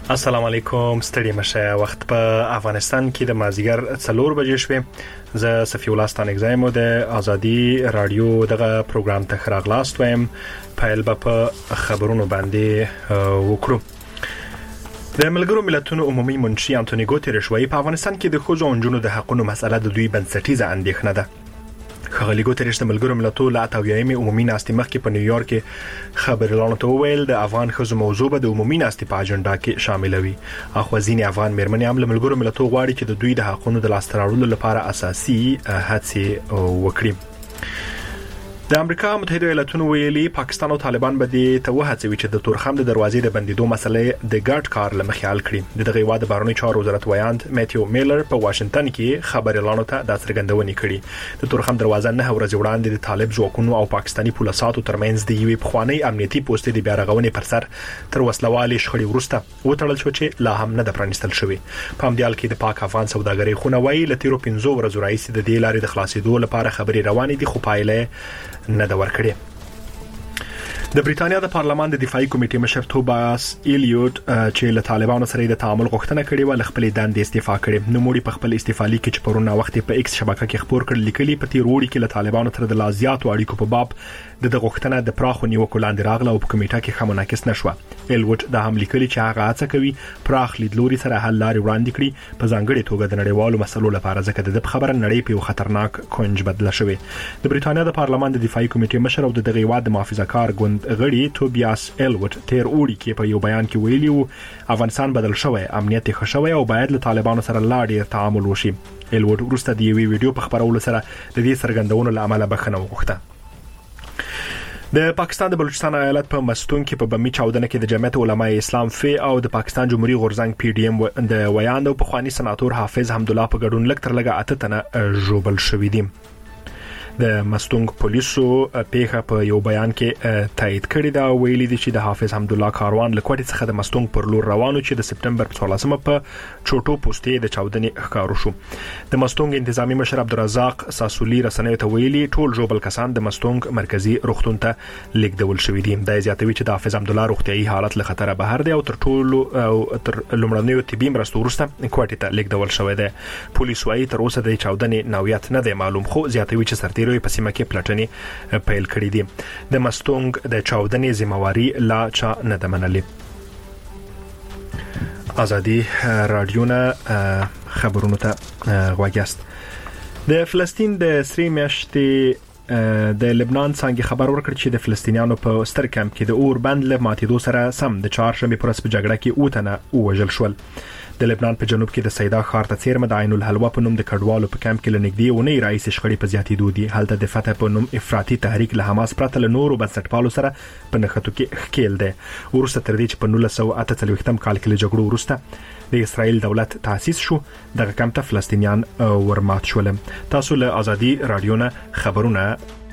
السلام علیکم. ستړي مشه. وخت په افغانستان کې د مازیګر 4 بجې شوې. زه صفی الله ستانګزای مو د ازادي رادیو دغه پروګرام ته راغلاست وایم. پیل په خبرونو باندې وکړو. د ملګرو ملتونو عمومي منشي انټونی ګوتریش وايي په افغانستان کې د ښځو او نجونو د حقوقو مسله د دوی بنسټیزه اندېښنه ده. ښاغلي ګوتریش د ملګرو ملتونو له 88مې عمومي ناستې مخکې په نیویارک کې خبريالانو ته وویل د افغان ښځو موضوع به د عمومي ناستې په اجنډا کې شاملوي. اخو ځینې افغان مېرمنې هم له ملګرو ملتونو غواړي چې د دوی د حقوقو د لاسته راوړلو لپاره اساسي هڅې وکړي. د امریکا متحده ایالاتونو ویلي پاکستان او طالبان به د توهڅوي چې د تورخم د دروازې د بندیدو مسلې د ګډ کار لمخې حل کړي. د دغه هیواد بهرنی چارو وزارت ویاند میتیو میلر په واشنگټن کې خبريالانو ته د څرګندونې کړي. د تورخم دروازه 9 ورځې وړاندې د طالب ځواکونو او پاکستاني پولیسو ترمنځ د یوې پخوانی امنیتي پوسټې د بیارغونې پر سر تر وسلوالي شخړې وروسته وټړل شو چې لا هم نه د پرانستل شوی. په همدې حال کې د پاک افغان سوداګرۍ خونه وایي له تیرو 15 ورځې راځي د دې لارې د خلاصېدو لپاره خبري روانې دي خو پایله نه دا ورکړي. د بریټانیا د پارلمان د دفاعي کمیټې مشر توباس ایلیوت چې له طالبانو سره د تعامل غوښتنه کړې و ل خپل دندې استعفا کړې. نو موږ په خپل استعفا لیک چې پرونه وخت په ایکس شبکه کې خبر کړل لیکلي په تیر وړي کې له طالبانو سره د لازیات او اړیکو په باب د غوښتنه د پراخو نیوکو لاندې راغله او په کمیټه کې خموناکس نشوه. ایلیوت د هم لیکلي چې هغه هڅه کوي پراخ لیدلوري سره حل لارې وړاندې کړي په ځانګړي توګه د نړیوالو مسلو لپاره ځکه د خبره نړۍ په خطرناک کونج بدله شوې. د بریټانیا د پارلمان د دفاعي کمیټې مشر او د دغه هیواد د محافظه‌کار ګوند غړي توبیاس ایلیوت تیر وړي کې په یو بیان کې ویلي وو افغانستان بدل شوی، امنیت ښه شوی او باید له طالبانو سره لا ډیر تعامل وشي. ایلیوت وروسته د یوې ویډیو په خبرولو سره د دې څرګندونو له امله بخښنه وغوښته. د پاکستان د بلوچستان ایالت په مستون کې په بمی چاودنه کې د جمعیت علماء اسلام فی او د پاکستان جمهوریت غورځنګ پی ډی ام د ویاند او پخوانی سناتور حافظ حمدالله په ګډون لږ تر لږه 8 تنه ژوبل شوي دي. د مستونګ پولیسو پیښه په یو بیان کې تایید کړی دا ویلي دي چې د حافظ حمدالله کاروان له کوټې څخه د مستونګ پر لور روانو چې د سپټمبر 14مه په چوټو پوسټې د چاودنې ښکارو شو. د مستونګ انتظامی مشر عبدالرزاق ساسولي رسنیو ته ویلي ټول ژوبل کسان د مستونګ مرکزی روغتون ته لیږدول شوي دي. دا زیاتوي چې د حافظ حمدالله روغتیايي حالت له خطره بهر دی او تر لومړنیو طبي مرستو وروسته کوټې ته لیږدول شوی دی. پولیس وايي تر اوسه د چاودنې نوعیت نه دی معلوم خو زیاتوي چې سرتیرو په سیمه کې پلټنې پیل کړې دي. د مستونګ د چاودنې ذمہواری لا چا نه ده منلې. ازادي رادیو نه خبرونه ته غواګست. د فلسطین د سری میاشتې د لبنان څنګه خبر ورکړ چې د فلسطینیانو په ستر کمپ کې د اور بند له ماتېدو سره سم د چهارشنبه پر ورځ په جګړه کې اوتنه وژل شول. د لبنان په جنوب کې د سیدا ښار ته څیرمه د عین الحلوا په نوم د کډوالو په کمپ کې لنګدي ونې رئیس شخړې په زیاتېدو دي. هلته د فتح په نوم افراطي تحریک له حماس پرته له نورو بنسټپالو سره په نښتو کې ښکیل دی. وروسته تر دې چې په 1948 کال کې له جګړو وروسته د اسرائیل دولت تأسیس شو دغه کمپ ته فلسطینیان ورمات شول. تاسو له ازادي رادیو نه خبرونه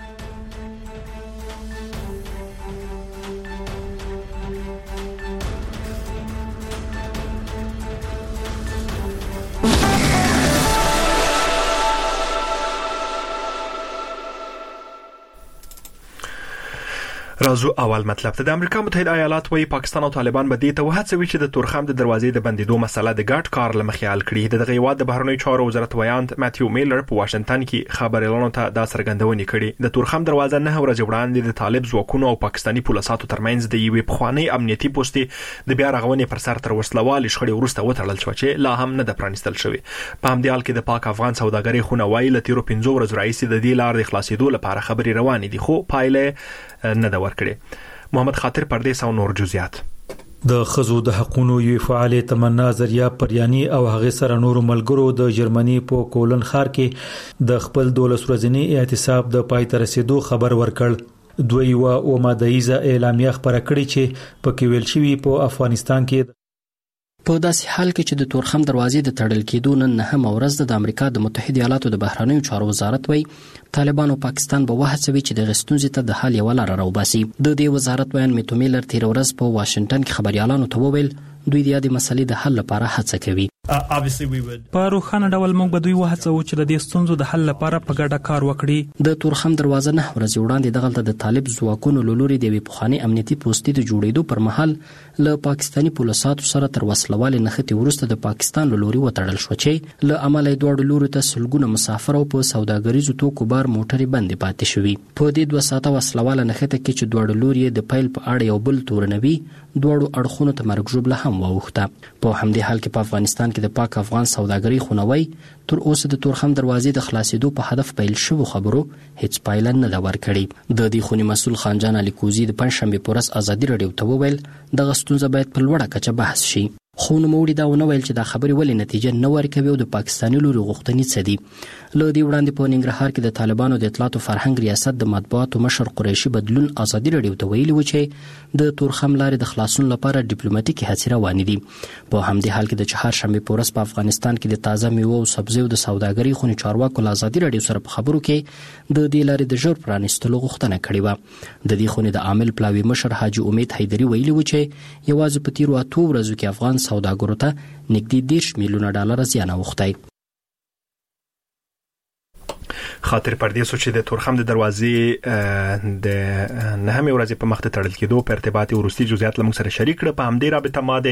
رازو. اول مطلب ته د امریکا متحده ایالات وايي پاکستان او طالبان به دې ته وهڅوي چې د تورخم د دروازې د بندیدو مسله د ګډ کار لمخې حل کړي. دغه هیواد د بهرنی چارو وزارت ویاند میتیو میلر په واشنگټن کې خبريالانو ته دا څرګندونې کړې. د تورخم دروازه 9 ورځې وړاندې د طالب ځواکونو او پاکستاني پولیسو ترمنځ د یوې پخوانی امنیتي پوسټې د بیا رغونې پر سر تر وسلوالي شخړې وروسته وټړل شو چې لا هم نه د پرانستل شوی. په همدې حال کې د پاک افغان سوداګرۍ خونه وایي له تیرو 15 ورځې راځي د دې لارې خلاصېدو لپاره خبري روانې دي خو پایله نه دا ورکړي. محمد خاطر پردیس او نور جزئیات. د خزو د حقوقو یو فعال تمنا ذریعہ پریانی او هغه سره نور ملګرو د جرمني په کولن ښار کې د خپل 12 ورځنی اعتصاب د پای ته رسیدو خبر ورکړ. دوی او مادهیزه اعلامیه خبره کړې چې په کې ویل شوی په افغانستان کې په داسې حال کې چې د تورخم دروازې د تړل کېدو نن 9 ورځ د امریکا د متحده ایالاتو د بهرنیو چارو وزارت وایي طالبان او پاکستان به وهڅوي چې د غستونځ ته د حل یو لار راوباسي. د دې وزارت ویان میتو میلر تیر ورځ په واشنگټن کې خبريالانو ته وویل دوی د دې مسلې د حل لپاره هڅه کوي. په روښانه ډول موږ به دوی وهڅوو چې د دې ستونزو د حل لپاره په ګډه کار وکړي. د تورخم دروازه 9 ورځې وړاندې دغلته د طالب ځواکونو له لوري د یوې پخوانۍ امنیتي پوستې د جوړېدو پر مهال له پاکستاني پولیسو سره تر وسلوالې نښتې وروسته د پاکستان له لوري وتړل شو چې له امله دواړو لورو ته سلګونه مسافر او په سوداګریزو توکو بار موټرې بندې پاتې شوي. په دې 2 ساعته وسلواله نښته کې چې دواړو لوري د پیل په اړه یو بل تورنوي دواړو اړخونو ته مرګ ژوبله هم واوښته. په همدې حال کې په افغانستان کې د پاک افغان سوداګرۍ خونوي تر اوسه د تورخم دروازې د خلاصېدو په هدف پیل شوو خبرو هیڅ پایله نه ده ورکړې. د دې خونې مسؤل خانجان علي کوزي د پنځشنبه په ورځ ازادي رادیو ته وویل دغه ستونزه باید په لوړه کچه بحث شي. خو نوموړي دا ونه ویل چې دا خبرې ولې نتیجه نه ورکوي او د پاکستاني لوري غوښتنې څه دي. له دې وړاندې په ننګرهار کې د طالبانو د اطلاعات او فرهنګ ریاست د مطبوعاتو مشر قریشي بدلون ازادي رادیو ته ویلي و چې د تورخم لارې د خلاصون لپاره ډیپلوماټیکي هڅې روانې دي. په همدې حال کې د چهارشنبه په ورځ په افغانستان کې د تازه میوو او سبزیو د سوداګرۍ خونې چارواکو له ازادي رادیو سره په خبرو کې د دې لارې د ژر پرانیستلو غوښتنه کړې وه. د دې خونې د عامل پلاوي مشر حاجي امید حیدري ویلي و چې یوازې په تیرو 8 ورځو کې افغان سوداګرو ته نږدې 10 میلیونه ډالر زیان اوښتی. خاطر پردې سو چې د تورخم د دروازې د 9 ورځې په مخ ته تړل کېدو په ارتباطي ورستي جزئیات لمغ سره شریک کړ. په همدې رابطه ما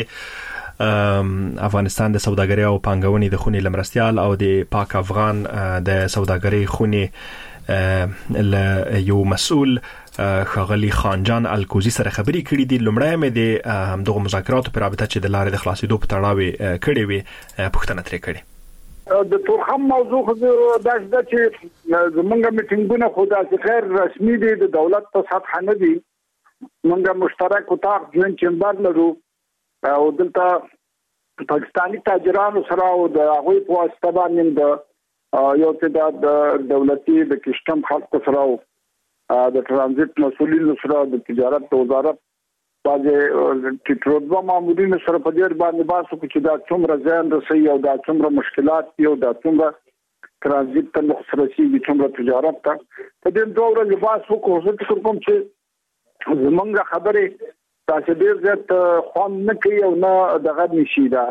د افغانستان د سوداګرۍ او پانګونې د خونې لمرستيال او د پاک افغان د سوداګرۍ خونې له یو مسؤل خغلی خانجان الکوزی سره خبرې کړې دي. لومړی مې د دغه مذاکراتو په رابطه چې د لارې د خلاصېدو په تړاو کړې وي پوښتنه ترې کړې. د تورخم موضوع خو دا چې زمونږ میټینګونه خو د غیر رسمي دي د دولت په سطح نه دي. موږ مشترک اتاق جوین چمبر لرو او دلته پاکستاني تاجرانو سره او د هغوی په واسطه باندې د یو تعداد د دولتي د کشتم خلکو سره د ترانزیت مسؤلینو سره د تجارت وزارت باندې ټیټروډوا مامورینو سره په دې باندې باسو چې دا څومره ځان رسي او دا څومره مشکلات یو دا څومره ترانزیت ته مخسرسي څومره تجارت ته په دې ډول لباس وکړو کوم چې زمونږ خبره تاسو ډیر زیات خوان نه کوي او نه دغه نشي دا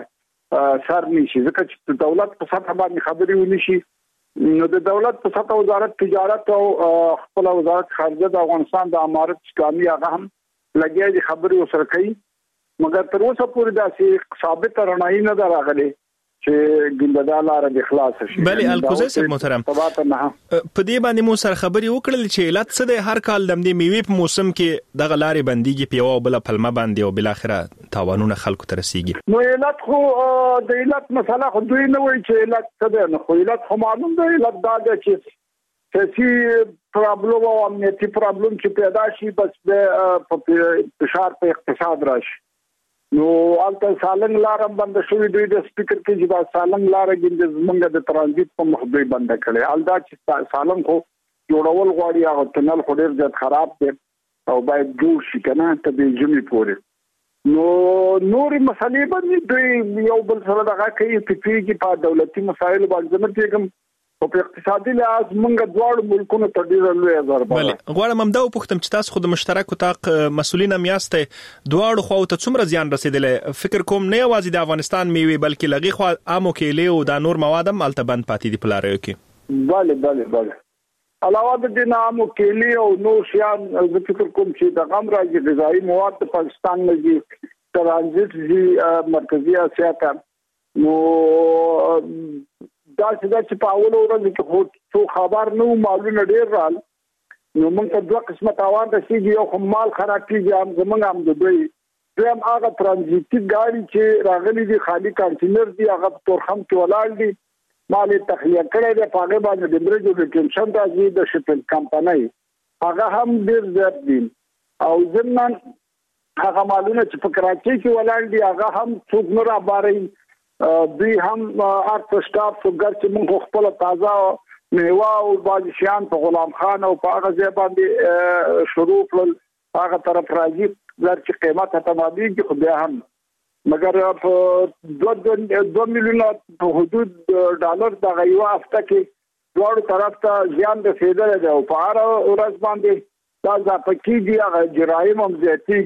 سر نشي ځکه چې دولت په سطح باندې خبري ونشي. نو د دولت په سطح وزارت تجارت او خپل وزارت خارجه د افغانستان د امارت اسلامي هغه هم لګیا دي خبرې وسره کوي مګر تر اوسه پورې داسې ثابت رڼایي نه راغلي چې ګنددا لار د اخلاص شي. بله الکوزی صاحب محترم په دې باندې مو سره خبرې وکړل چې علت څه دی هر کال د میوې په موسم کې دغه لارې بنديږي په یو بل پلمه باندې او بل اخره تاوانونه خلکو ته رسیږي. نو علت خو د علت مسله خو دوی نه وایي چې علت څه دی. نو خو علت خو معلوم دی. علت دا دی چې سیاسي پرابلم او امنیتي پرابلم چې پیدا شي بس د فشار په اقتصاد راشي. نو البته سالنګ لار بند شوې دوی د سپیکر کې چې دا سالنګ لار ګنده زمونږ د ترانزیت په مخ دوی بند کړي. الدا چې سالنګ خو جوړول غواړي هغه تنل خو ډیر ځات خراب دی او باید جوړ شي کنه ته د جمی پورې. نو نوري مسلې باندې دوی یو بل سره دغه کوي چې په دولتي مسایل باندې نه پیګم او په اقتصادي لحاظ موږ دواړو ملکونو ته ډیر لوی اثر بله غواړم هم دا وپوښتم چې تاسو خو د مشترک اتاق مسؤلین هم یاستئ دواړو خواو ته څومره زیان رسیدلی فکر کوم نه یوازې د افغانستان میوې بلکې لغې خوا عامو کیلې او دا نور مواد هم هلته بند پاتې دي په لاریو کې. بله علاوه د دې عامو کیلې او نور شیان زه فکر کوم چې د غم راځي غذایي مواد د پاکستان نه دي ترانزیت دي مرکزی اسیا ته. نو دا چې په اول ورځ کې خو خبر نو معلومه ډیر رال نو موږ ته دوه قسمه تاوان رسیږي یو خو مال خراب کیږي هم زمونږ هم د دوی هم هغه ترانزیتي ګاډي چې راغلي دي خالی کانټینر دي هغه تورخم کې ولاړ دي مال تخلیه کړی دی په هغه باندې د برجو د ټینشن راځي د شپل کمپنۍ هغه هم ډیر زیات دي او ځنن هغه مالونه چې په کراچۍ کې ولاړ دي هغه هم څوک نه راباري دوی هم ارت سټاف څنګه چې موږ خپل تازه میوه او بادشاہان په غلام خان او په هغه ځای باندې شروع کړل هغه طرف راځي چې قیمت ته مابيږي خو بیا هم مګر په 2 میلیونه په حدود ډالر د غیوا هفته کې دوړ طرف ته زیان رسیدل دی او په هر ورځ باندې دا ځکه چې هغه جرایم هم زیاتی